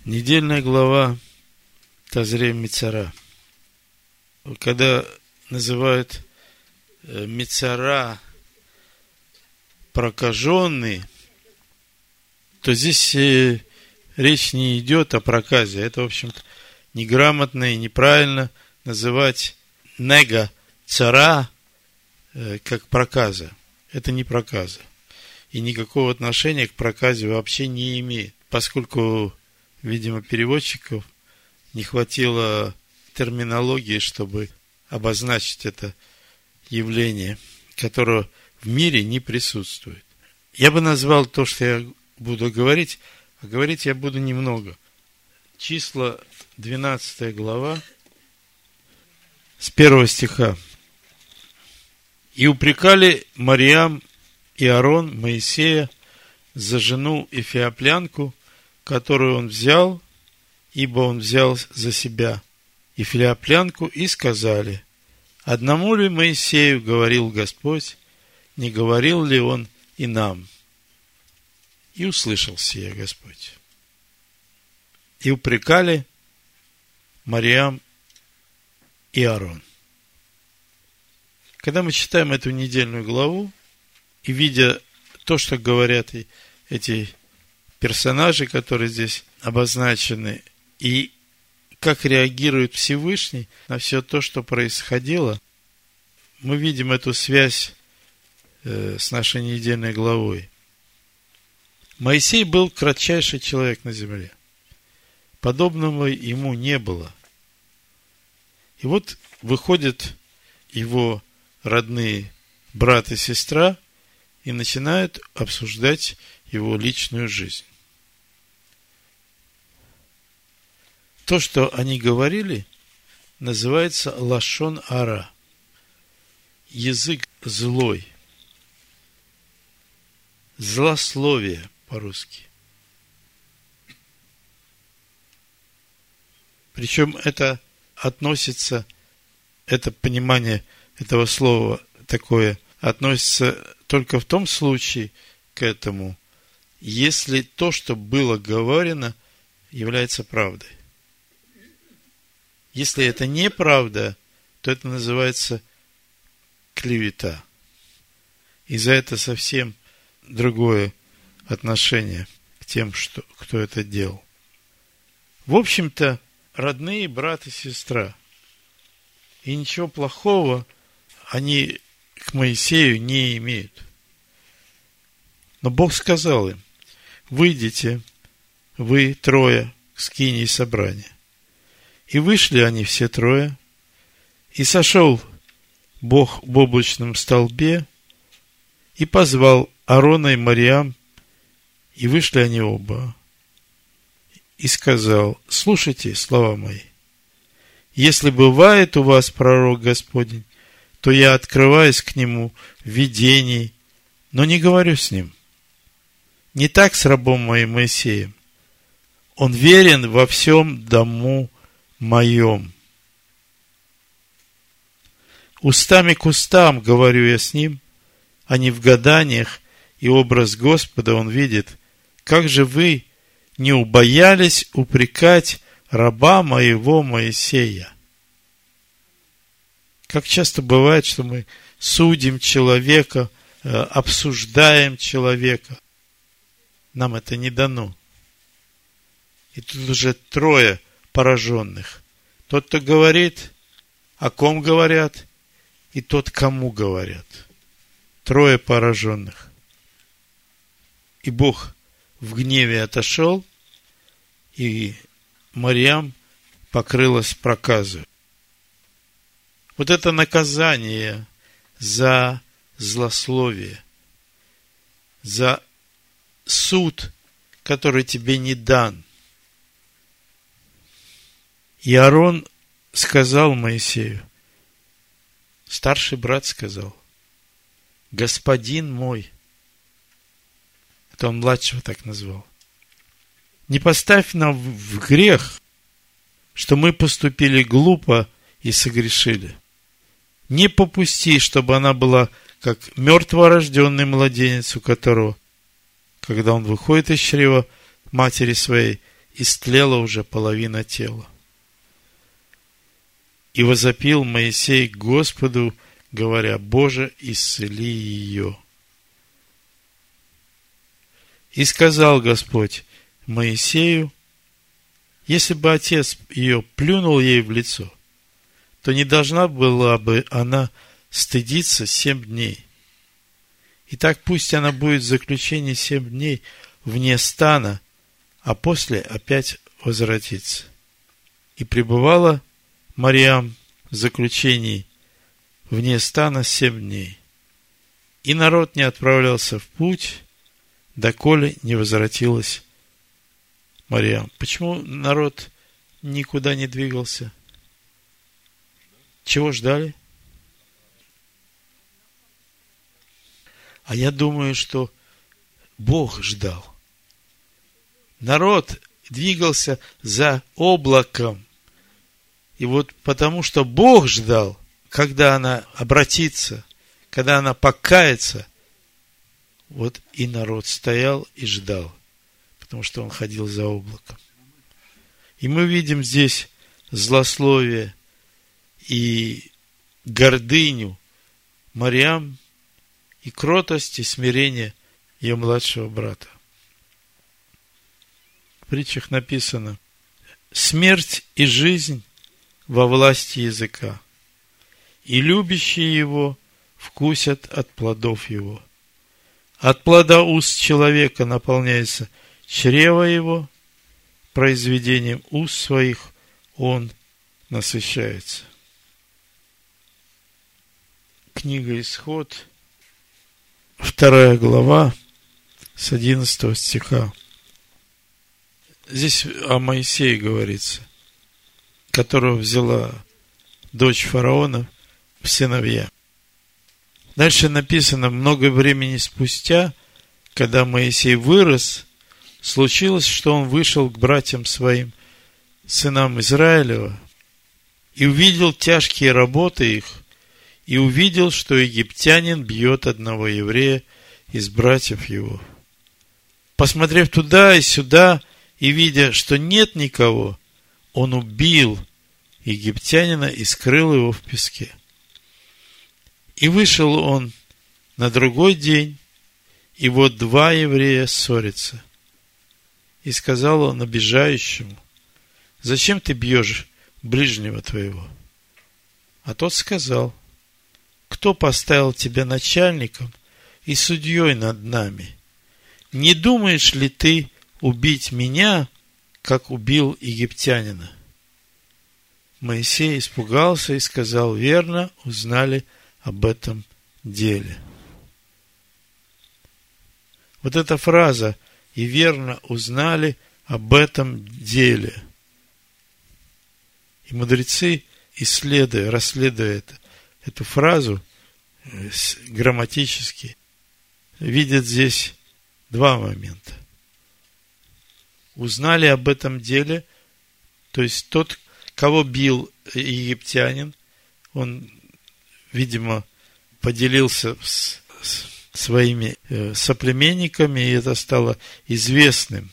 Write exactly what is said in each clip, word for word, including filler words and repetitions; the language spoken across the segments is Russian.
Недельная глава Тазрей Мицара. Когда называют Мицара прокаженный, то здесь речь не идет о проказе. Это, в общем-то, неграмотно и неправильно называть нега цара как проказа. Это не проказа. И никакого отношения к проказе вообще не имеет, поскольку, видимо, переводчиков не хватило терминологии, чтобы обозначить это явление, которое в мире не присутствует. Я бы назвал то, что я буду говорить, а говорить я буду немного. Числа, двенадцатая глава, с первого стиха. «И упрекали Мариам и Аарон Моисея за жену Эфиоплянку, которую он взял, ибо он взял за себя Эфиоплянку, и сказали: одному ли Моисею говорил Господь, не говорил ли он и нам? И услышал сие Господь». И упрекали Мариам и Аарон. Когда мы читаем эту недельную главу, и видя то, что говорят эти персонажи, которые здесь обозначены, и как реагирует Всевышний на все то, что происходило, мы видим эту связь э, с нашей недельной главой. Моисей был кратчайший человек на земле. Подобного ему не было. И вот выходят его родные брат и сестра и начинают обсуждать его личную жизнь. То, что они говорили, называется лашон ара. Язык злой. Злословие по-русски. Причем это относится, это понимание этого слова такое, относится только в том случае к этому, если то, что было говорено, является правдой. Если это неправда, то это называется клевета. И за это совсем другое отношение к тем, что, кто это делал. В общем-то, родные брат и сестра. И ничего плохого они к Моисею не имеют. Но Бог сказал им: выйдите, вы трое, к скинии собрания. И вышли они все трое, и сошел Бог в облачном столбе, и позвал Аарона и Мариам, и вышли они оба. И сказал: слушайте слова мои. Если бывает у вас пророк Господень, то я открываюсь к нему в видении, но не говорю с ним. Не так с рабом моим Моисеем. Он верен во всем дому моем. Устами к устам говорю я с ним, а не в гаданиях, и образ Господа он видит. Как же вы не убоялись упрекать раба моего Моисея? Как часто бывает, что мы судим человека, обсуждаем человека. Нам это не дано. И тут уже трое пораженных. Тот, кто говорит, о ком говорят, и тот, кому говорят. Трое пораженных. И Бог в гневе отошел, и Мариам покрылась проказой. Вот это наказание за злословие, за суд, который тебе не дан. И Аарон сказал Моисею, старший брат сказал: господин мой, это он младшего так назвал, не поставь нам в грех, что мы поступили глупо и согрешили. Не попусти, чтобы она была как мертворожденный младенец, у которого, когда он выходит из чрева матери своей, истлела уже половина тела. И возопил Моисей к Господу, говоря: Боже, исцели ее. И сказал Господь Моисею: если бы отец ее плюнул ей в лицо, то не должна была бы она стыдиться семь дней. Итак, пусть она будет в заключении семь дней вне стана, а после опять возвратится. И пребывала Марьям в заключении вне стана семь дней. И народ не отправлялся в путь, доколе не возвратилась Марьям. Почему народ никуда не двигался? Чего ждали? А я думаю, что Бог ждал. Народ двигался за облаком. И вот потому что Бог ждал, когда она обратится, когда она покается, вот и народ стоял и ждал, потому что он ходил за облаком. И мы видим здесь злословие и гордыню Марьям, и кротость и смирение ее младшего брата. В притчах написано: смерть и жизнь во власти языка, и любящие его вкусят от плодов его. От плода уст человека наполняется чрево его, произведением уст своих он насыщается. Книга Исход, вторая глава, с одиннадцатого стиха. Здесь о Моисее говорится, которого взяла дочь фараона в сыновья. Дальше написано: много времени спустя, когда Моисей вырос, случилось, что он вышел к братьям своим, сынам Израилева, и увидел тяжкие работы их, и увидел, что египтянин бьет одного еврея из братьев его. Посмотрев туда и сюда, и видя, что нет никого, он убил египтянина и скрыл его в песке. И вышел он на другой день, и вот два еврея ссорятся. И сказал он обижающему: зачем ты бьешь ближнего твоего? А тот сказал: кто поставил тебя начальником и судьей над нами? Не думаешь ли ты убить меня, как убил египтянина? Моисей испугался и сказал: верно узнали об этом деле. Вот эта фраза: и верно узнали об этом деле. И мудрецы, исследуя, расследуя это, эту фразу грамматически, видят здесь два момента. Узнали об этом деле, то есть тот, кого бил египтянин, он, видимо, поделился с, с своими э, соплеменниками, и это стало известным.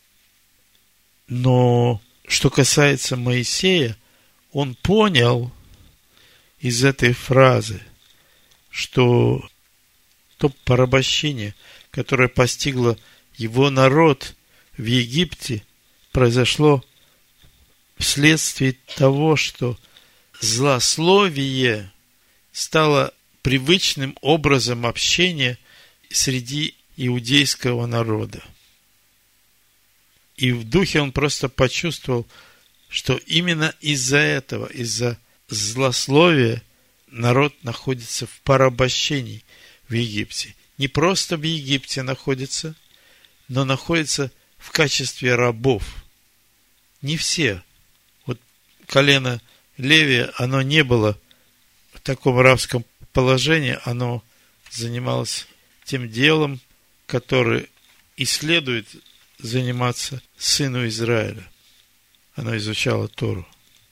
Но что касается Моисея, он понял из этой фразы, что то порабощение, которое постигло его народ в Египте, произошло вследствие того, что злословие стало привычным образом общения среди иудейского народа. И в духе он просто почувствовал, что именно из-за этого, из-за злословия народ находится в порабощении в Египте. Не просто в Египте находится, но находится в качестве рабов. Не все. Вот колено Левия, оно не было в таком рабском положении, оно занималось тем делом, которое и следует заниматься сыну Израиля. Оно изучало Тору.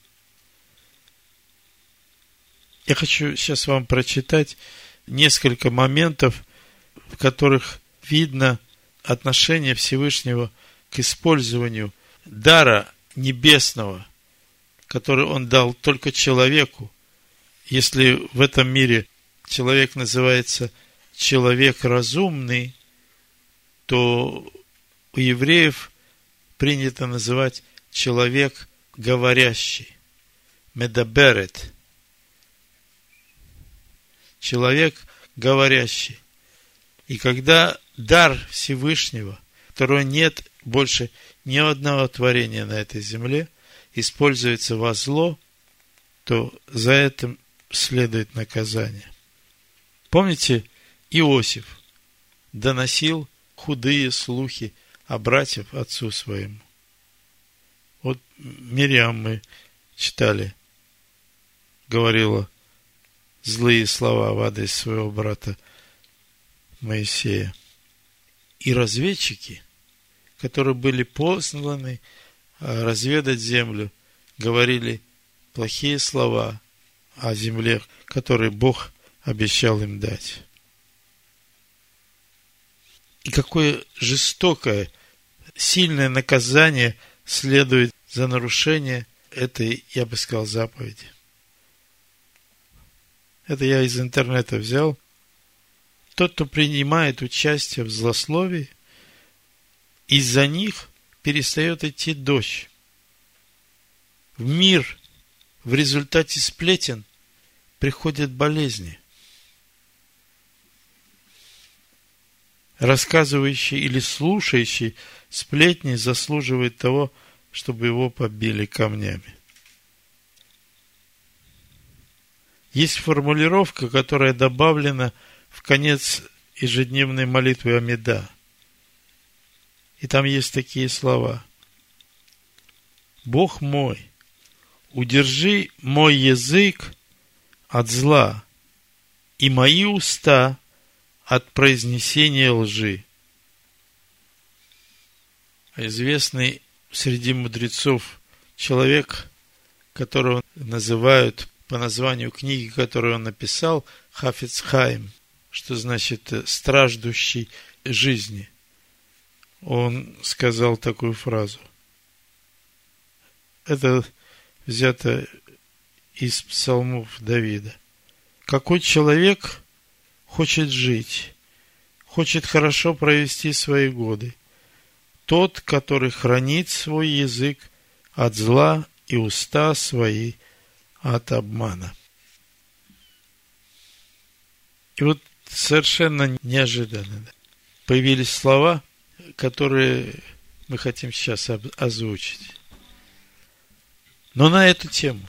Я хочу сейчас вам прочитать несколько моментов, в которых видно отношение Всевышнего к использованию дара небесного, который Он дал только человеку, если в этом мире человек называется человек разумный, то у евреев принято называть человек говорящий. Медаберет. Человек говорящий. И когда дар Всевышнего, которого нет больше ни одного творения на этой земле, используется во зло, то за это следует наказание. Помните, Иосиф доносил худые слухи о братьях отцу своему. Вот Мирьям мы читали, говорила злые слова в адрес своего брата Моисея. И разведчики, которые были посланы разведать землю, говорили плохие слова о земле, которые Бог обещал им дать. И какое жестокое, сильное наказание следует за нарушение этой, я бы сказал, заповеди. Это я из интернета взял. Тот, кто принимает участие в злословии, из-за них перестает идти дождь. В мир в результате сплетен приходят болезни. Рассказывающий или слушающий сплетни заслуживает того, чтобы его побили камнями. Есть формулировка, которая добавлена в конец ежедневной молитвы Амида. И там есть такие слова. Бог мой, удержи мой язык от зла и мои уста от произнесения лжи. Известный среди мудрецов человек, которого называют по названию книги, которую он написал, Хафец Хаим, что значит страждущий жизни. Он сказал такую фразу. Это взято из псалмов Давида. Какой человек хочет жить, хочет хорошо провести свои годы? Тот, который хранит свой язык от зла и уста свои от обмана. И вот совершенно неожиданно появились слова, которые мы хотим сейчас озвучить. Но на эту тему.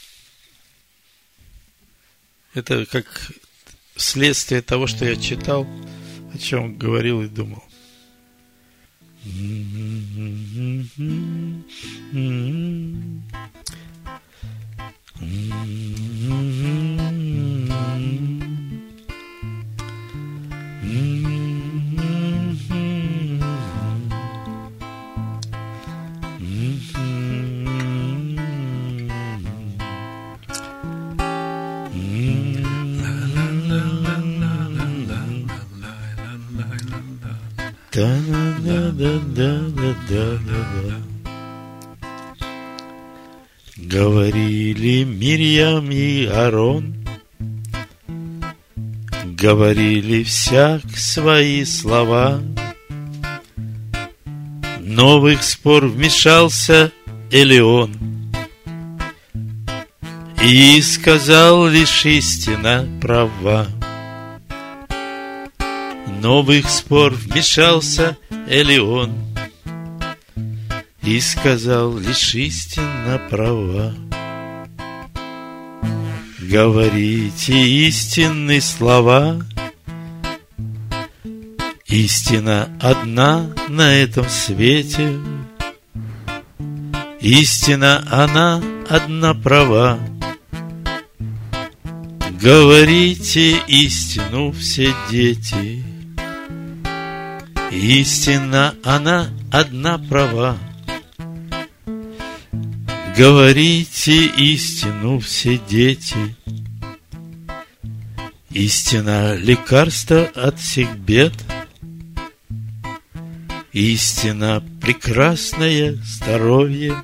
Это как следствие того, что я читал, о чем говорил и думал. Да-да-да-да-да-да-да. Говорили Мирьям и Аарон, говорили всяк свои слова, но в их спор вмешался Элион и сказал лишь истина права. Но в их спор вмешался Элион и сказал лишь истина права. Говорите истинные слова, истина одна на этом свете, истина она одна права. Говорите истину все дети, истина она одна права. Говорите истину все дети, истина лекарство от всех бед, Истина прекрасное здоровье.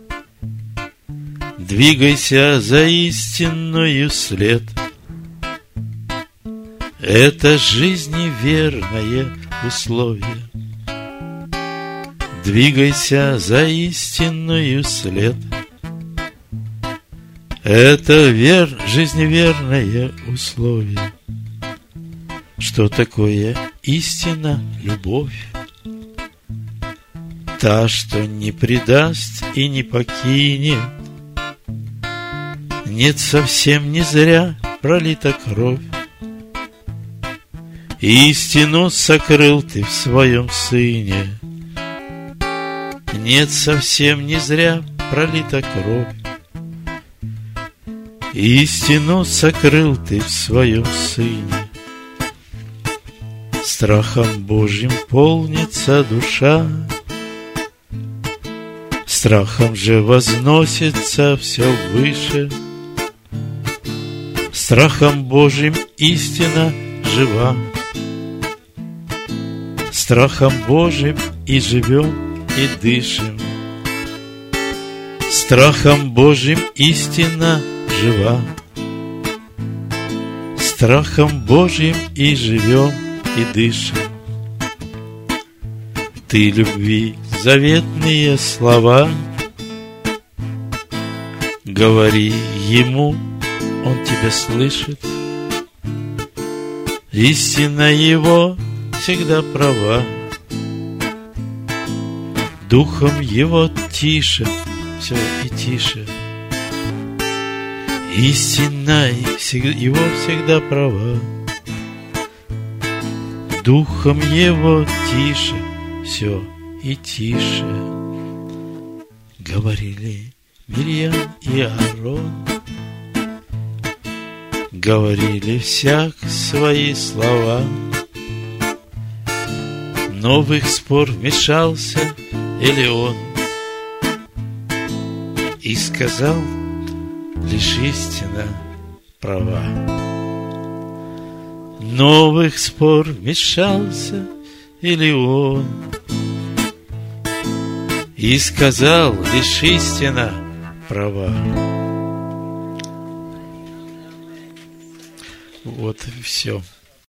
Двигайся за истинную след. Это жизни верное условие. Двигайся за истинную след. Это вер, жизневерное условие. Что такое истина, любовь? Та, что не предаст и не покинет. Нет, совсем не зря пролита кровь. Истину сокрыл ты в своем сыне. Нет, совсем не зря пролита кровь. Истину сокрыл ты в своем сыне. Страхом Божьим полнится душа. Страхом же возносится все выше. Страхом Божьим истина жива. Страхом Божьим и живем, и дышим. Страхом Божьим истина жива. Страхом Божьим и живем, и дышим. Ты любви заветные слова говори ему, он тебя слышит. Истина его всегда права. Духом его тише, все и тише. Истина его всегда права. Духом его тише, все и тише. Говорили Мирьям и Аарон, говорили всяк свои слова. Но в их спор вмешался Элеон и сказал, лишь истина права. Но в их спор вмешался Элеон и сказал, лишь истина права. Вот и все.